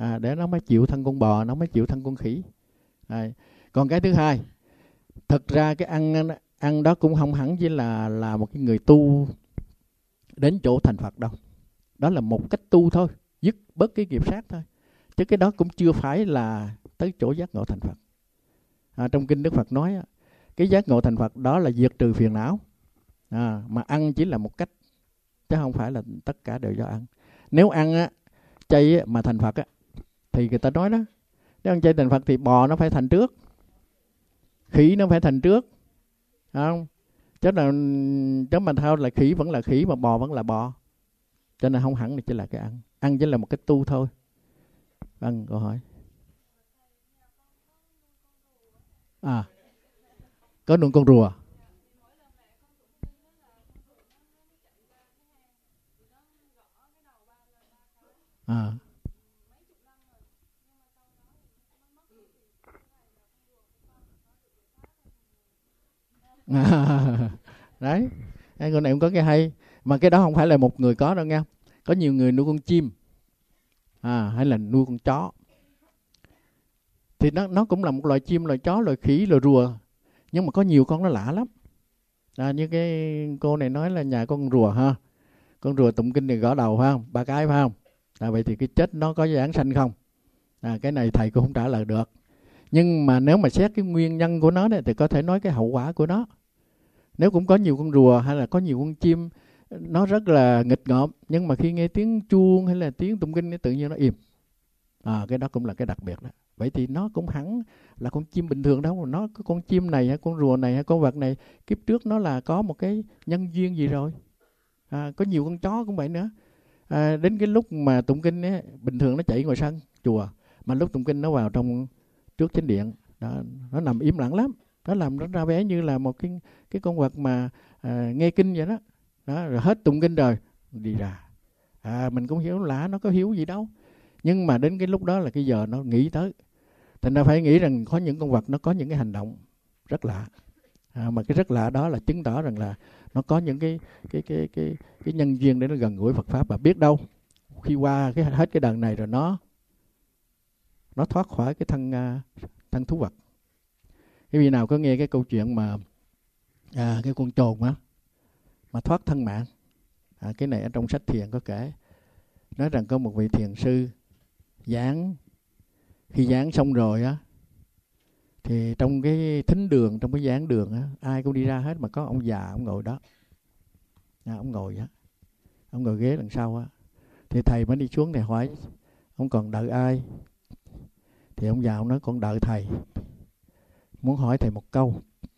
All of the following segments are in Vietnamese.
để nó mới chịu thân con bò, nó mới chịu thân con khỉ. Còn cái thứ hai, thực ra cái ăn đó cũng không hẳn chỉ là một cái người tu đến chỗ thành Phật đâu. Đó là một cách tu thôi, dứt bớt cái nghiệp sát thôi. Chứ cái đó cũng chưa phải là tới chỗ giác ngộ thành Phật. Trong kinh Đức Phật nói cái giác ngộ thành Phật đó là diệt trừ phiền não. Mà ăn chỉ là một cách, chứ không phải là tất cả đều do ăn. Nếu ăn chay mà thành Phật thì người ta nói đó, nếu ăn chay thành Phật thì bò nó phải thành trước, khỉ nó phải thành trước, không? Chứ mà theo là khỉ vẫn là khỉ, mà bò vẫn là bò. Cho nên không hẳn là chỉ là cái ăn chỉ là một cái tu thôi. Vâng, câu hỏi. Có nuôi con rùa. Đấy, con này cũng có cái hay. Mà cái đó không phải là một người có đâu nha. Có nhiều người nuôi con chim, hay là nuôi con chó. Thì nó cũng là một loài chim, loài chó, loài khỉ, loài rùa. Nhưng mà có nhiều con nó lạ lắm. Như cái cô này nói là nhà con rùa ha. Con rùa tụng kinh thì gõ đầu phải không? 3 cái phải không? Vậy thì cái chết nó có giảng sanh không? Cái này thầy cũng không trả lời được. Nhưng mà nếu mà xét cái nguyên nhân của nó thì có thể nói cái hậu quả của nó. Nếu cũng có nhiều con rùa hay là có nhiều con chim, nó rất là nghịch ngợm, nhưng mà khi nghe tiếng chuông hay là tiếng tụng kinh tự nhiên nó im. Cái đó cũng là cái đặc biệt đó. Vậy thì nó cũng hẳn là con chim bình thường đâu. Nó con chim này hay con rùa này hay con vật này, kiếp trước nó là có một cái nhân duyên gì rồi. Có nhiều con chó cũng vậy nữa. Đến cái lúc mà tụng kinh ấy, bình thường nó chạy ngoài sân chùa, mà lúc tụng kinh nó vào trong trước chánh điện đó, nó nằm im lặng lắm. Nó làm nó ra vẻ như là một cái con vật mà nghe kinh vậy đó. Rồi hết tụng kinh rồi đi ra. Mình cũng hiểu lạ, nó có hiểu gì đâu. Nhưng mà đến cái lúc đó là cái giờ nó nghĩ tới. Thành ra phải nghĩ rằng có những con vật nó có những cái hành động rất lạ. Mà cái rất lạ đó là chứng tỏ rằng là nó có những cái nhân duyên để nó gần gũi Phật pháp. Và biết đâu khi qua hết cái đợt này rồi nó thoát khỏi cái thân thú vật. Cái vị nào có nghe cái câu chuyện mà cái con trồn mà thoát thân mạng. Cái này ở trong sách thiền có kể. Nói rằng có một vị thiền sư giảng, khi giảng xong rồi thì trong cái thính đường, trong cái giảng đường ai cũng đi ra hết, mà có ông già ông ngồi đó. Ông ngồi ghế đằng sau thì thầy mới đi xuống, thầy hỏi ông còn đợi ai. Thì ông già ông nói con đợi thầy, muốn hỏi thầy một câu.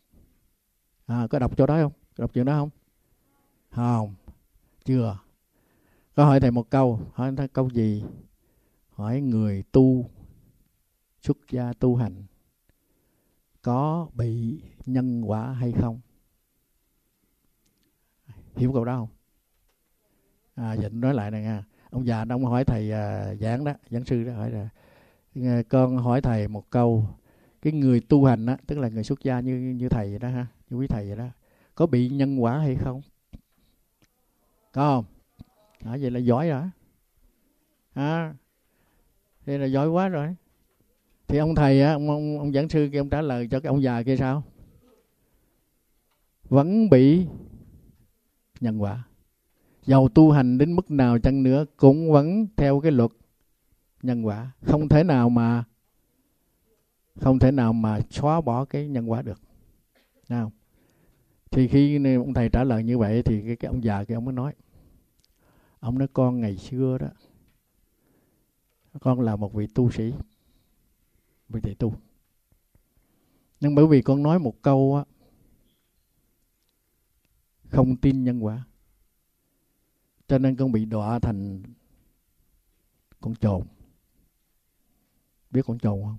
Có đọc chỗ đó không? Đọc chuyện đó không? Không, chưa. Có hỏi thầy một câu. Hỏi thầy câu gì? Hỏi người tu xuất gia tu hành có bị nhân quả hay không? Hiểu câu đó không? Giờ nói lại này nha. Ông già ông hỏi thầy giảng đó, giảng sư đó, hỏi là con hỏi thầy một câu. Cái người tu hành tức là người xuất gia như thầy vậy đó ha, như quý thầy vậy đó, có bị nhân quả hay không? Có không? Vậy là giỏi rồi. Thế là giỏi quá rồi. Thì ông thầy ông giảng sư kia ông trả lời cho cái ông già kia sao? Vẫn bị nhân quả. Dầu tu hành đến mức nào chăng nữa cũng vẫn theo cái luật nhân quả, không thể nào mà xóa bỏ cái nhân quả được. Nào. Thì khi ông thầy trả lời như vậy thì cái ông già kia ông mới nói. Ông nói con ngày xưa đó, con là một vị tu sĩ, vị thầy tu. Nhưng bởi vì con nói một câu không tin nhân quả, cho nên con bị đọa thành con trồn. Biết con trồn không?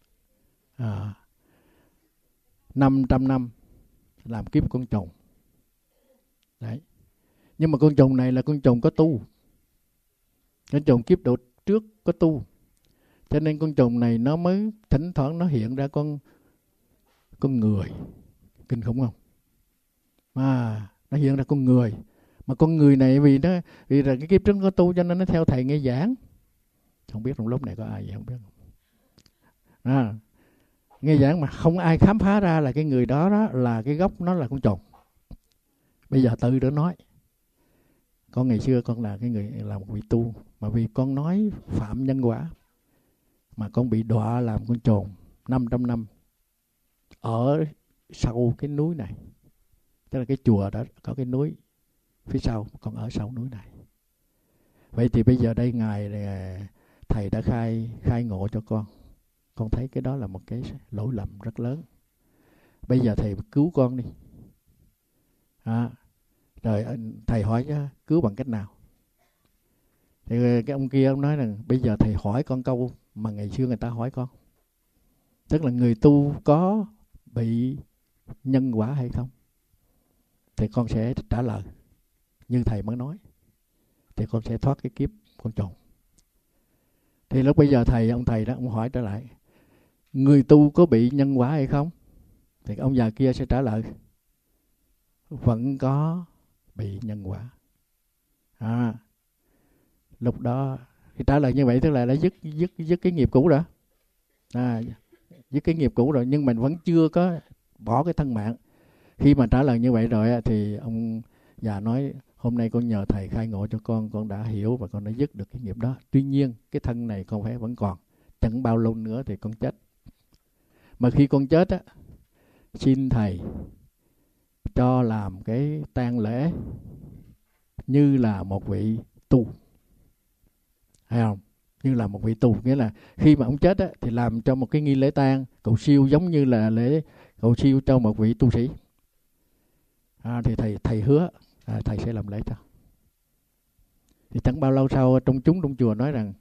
500 năm làm kiếp con trồn. Đấy. Nhưng mà con trồn này là con trồn có tu. Con trồn kiếp độ trước có tu. Cho nên con trồn này nó mới thỉnh thoảng nó hiện ra con người. Kinh khủng không? Nó hiện ra con người. Mà con người này vì là cái kiếp trước có tu cho nên nó theo thầy nghe giảng. Không biết trong lớp này có ai vậy không biết. Nghe giảng mà không ai khám phá ra là cái người đó là cái gốc nó là con trồn. Bây giờ tự đó nói. Con ngày xưa con là cái người là một vị tu, mà vì con nói phạm nhân quả mà con bị đọa làm con trồn 500 năm ở sau cái núi này. Tức là cái chùa đó có cái núi phía sau, con ở sau núi này. Vậy thì bây giờ đây ngài thầy đã khai ngộ cho con thấy cái đó là một cái lỗi lầm rất lớn. Bây giờ thầy cứu con đi. Rồi thầy hỏi cứu bằng cách nào? Thì cái ông kia ông nói rằng bây giờ thầy hỏi con câu mà ngày xưa người ta hỏi con. Tức là người tu có bị nhân quả hay không? Thì con sẽ trả lời như thầy mới nói. Thì con sẽ thoát cái kiếp con trồn. Thì lúc bây giờ ông thầy đó, ông hỏi trở lại, người tu có bị nhân quả hay không? Thì ông già kia sẽ trả lời, vẫn có bị nhân quả. Lúc đó khi trả lời như vậy tức là đã dứt cái nghiệp cũ rồi. Dứt cái nghiệp cũ rồi, nhưng mình vẫn chưa có bỏ cái thân mạng. Khi mà trả lời như vậy rồi thì ông già nói, hôm nay con nhờ thầy khai ngộ cho con đã hiểu và con đã dứt được cái nghiệp đó. Tuy nhiên cái thân này con phải vẫn còn, chẳng bao lâu nữa thì con chết. Mà khi con chết xin thầy cho làm cái tang lễ như là một vị tu. Hay không? Như là một vị tu, nghĩa là khi mà ông chết thì làm cho một cái nghi lễ tang cầu siêu giống như là lễ cầu siêu cho một vị tu sĩ. Thì thầy hứa thầy sẽ làm lễ cho. Thì chẳng bao lâu sau trong chùa nói rằng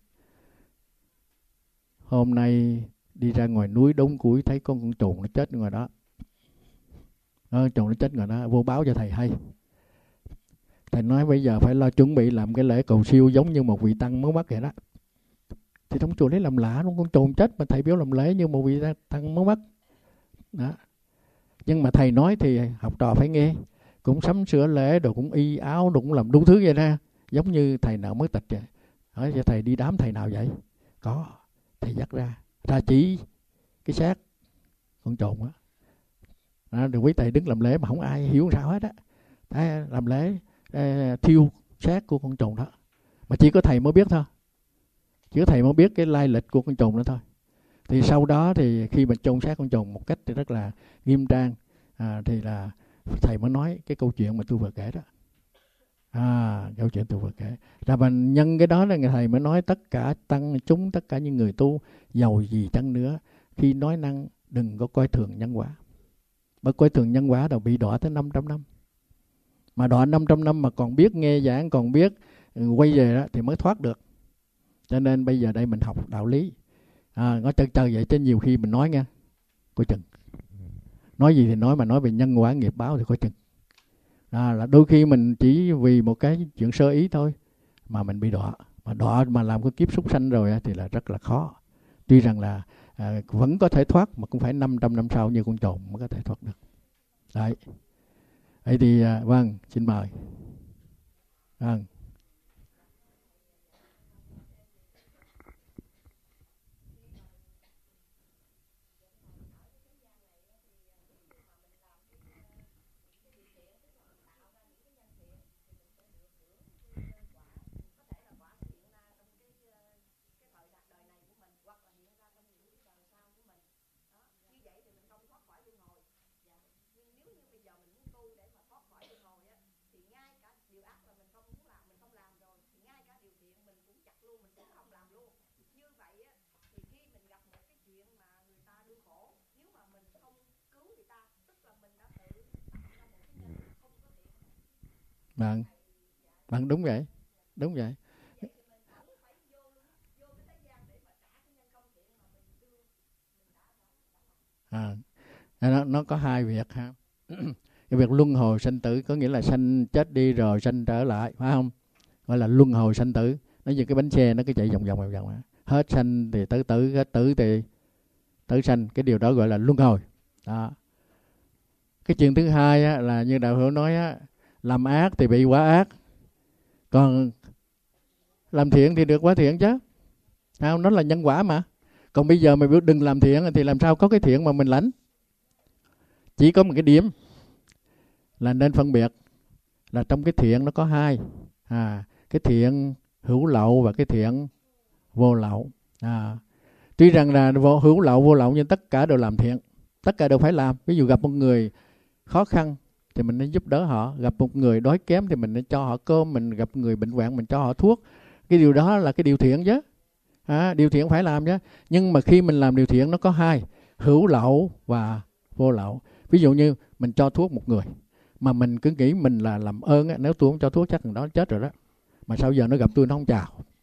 hôm nay đi ra ngoài núi đốn củi thấy con trồn nó chết ngoài đó. Trồn nó chết ngoài đó, vô báo cho thầy hay. Thầy nói bây giờ phải lo chuẩn bị làm cái lễ cầu siêu giống như một vị tăng mới mất vậy đó. Thì trong chùa lấy làm lạ luôn, con trồn chết mà thầy biểu làm lễ như một vị tăng mới mất đó. Nhưng mà thầy nói thì học trò phải nghe, cũng sắm sửa lễ đồ, cũng y áo đồ, cũng làm đủ thứ vậy ra, giống như thầy nào mới tịch vậy. Hỏi cho thầy đi đám thầy nào vậy? Có, thầy dắt ra chỉ cái xác con trồn rồi quý thầy đứng làm lễ mà không ai hiểu sao hết á. Làm lễ thiêu xác của con trồn đó, mà chỉ có thầy mới biết thôi, chỉ có thầy mới biết cái lai lịch của con trồn đó thôi. Thì sau đó thì khi mà chôn xác con trồn một cách thì rất là nghiêm trang, thì là thầy mới nói cái câu chuyện mà tôi vừa kể đó. Câu chuyện tôi vừa kể là mình nhân cái đó là thầy mới nói tất cả tăng chúng, tất cả những người tu giàu gì chăng nữa, khi nói năng đừng có coi thường nhân quả. Bởi coi thường nhân quả đâu bị đọa tới 500 năm. Mà đọa 500 năm mà còn biết nghe giảng, còn biết quay về đó thì mới thoát được. Cho nên bây giờ đây mình học đạo lý. Nói chơi vậy chứ nhiều khi mình nói nha, coi chừng. Nói gì thì nói, mà nói về nhân quả nghiệp báo thì coi chừng. Là đôi khi mình chỉ vì một cái chuyện sơ ý thôi mà mình bị đọa. Mà đọa mà làm cái kiếp súc sanh rồi thì là rất là khó. Tuy rằng là vẫn có thể thoát, mà cũng phải 500 năm sau như con trồn mới có thể thoát được. Đấy. Vậy thì vâng, xin mời. Vâng. Bạn đúng vậy. Đúng vậy. Nó có hai việc ha. Cái việc luân hồi sanh tử có nghĩa là sanh chết đi rồi sanh trở lại, phải không? Gọi là luân hồi sanh tử. Nó như cái bánh xe nó cứ chạy vòng vòng. Hết sanh thì tới tử, hết tử thì tử sanh. Cái điều đó gọi là luân hồi. Đó. Cái chuyện thứ hai là như đạo hữu nói làm ác thì bị quả ác, còn làm thiện thì được quả thiện chứ. Không, nó là nhân quả mà. Còn bây giờ mày đừng làm thiện thì làm sao có cái thiện mà mình lãnh. Chỉ có một cái điểm là nên phân biệt là trong cái thiện nó có hai. Cái thiện hữu lậu và cái thiện vô lậu. Tuy rằng là hữu lậu vô lậu nhưng tất cả đều làm thiện, tất cả đều phải làm. Ví dụ gặp một người khó khăn thì mình nên giúp đỡ họ, gặp một người đói kém thì mình nên cho họ cơm, mình gặp người bệnh hoạn mình cho họ thuốc. Cái điều đó là cái điều thiện chứ. Điều thiện phải làm chứ. Nhưng mà khi mình làm điều thiện nó có hai, hữu lậu và vô lậu. Ví dụ như mình cho thuốc một người mà mình cứ nghĩ mình là làm ơn, nếu tôi không cho thuốc chắc thằng đó chết rồi đó, mà sao giờ nó gặp tôi nó không chào.